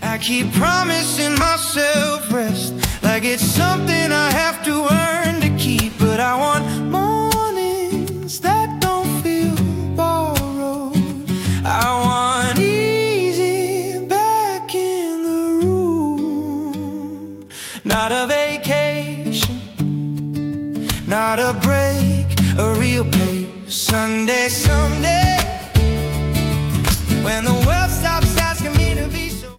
I keep promising myself rest, like it's something I have to earn to keep. But I want mornings that don't feel borrowed. I want easy back in the room. Not a vacation, not a break, a real pace. Sunday, someday, when the world